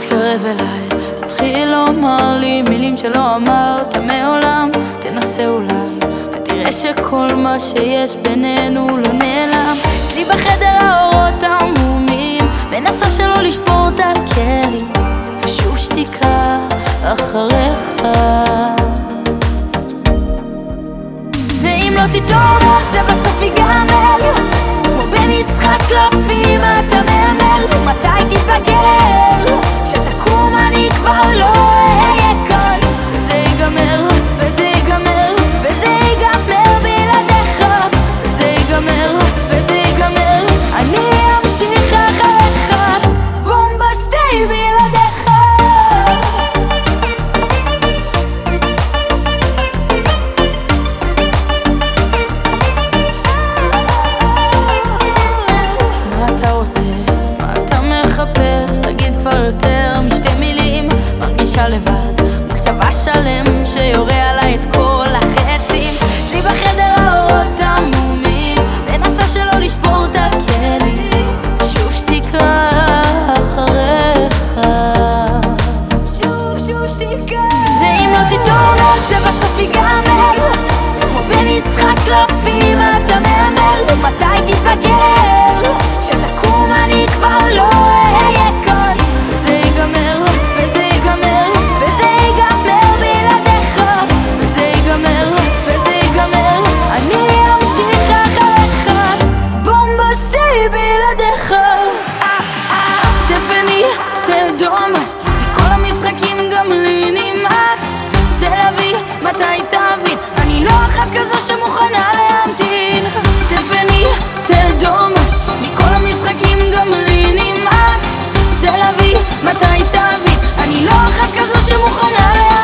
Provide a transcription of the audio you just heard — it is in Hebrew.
תתקרב אליי, תתחיל לומר לי מילים שלא אמרת מעולם. תנסה אולי ותראה שכל מה שיש בינינו לא נעלם. אצלי בחדר האורות עמומים, מנסה שלא לשבור את הכלים, ושוב שתיקה אחריך. ואם לא תתעורר זה בסוף ייגמר, כמו במשחק קלפים אתה מהמר. מתי תתבגר? שתקום אני כבר לא אהיה כאן. וזה ייגמר, וזה ייגמר, וזה ייגמר בלעדיך. וזה ייגמר, וזה ייגמר, אני אמשיך אחריך. בומבסטי בלעדיך. תגיד כבר יותר משתי מילים, מרגישה לבד מול צבא שלם שיורה עליי את כל החצים. אצלי בחדר האורות עמומים, מנסה שלא לשבור את הכלים, שוב שתיקה אחריך. שוב שתיקה. ואם לא תתעורר זה בסוף ייגמר, כמו במשחק קלפים אתה מהמר. מתי תתבגר? שתקום אני כבר לא אהיה כאן. וזה ייגמר, וזה ייגמר, וזה ייגמר בלעדיך. וזה ייגמר, וזה ייגמר, אני אמשיך אחריך. בומבסטי בלעדיך. זה פני, זה דומש, מכל המשחקים גם לי נמאס. זה להביא, מתי תבין, אני לא אחת כזו שמוכנה להמתין. זה פני, זה דומש, מכל המשחקים גם לי נמאס. זה להביא, מתי תבין, אני לא אחת כזו שמוכנה להמתין.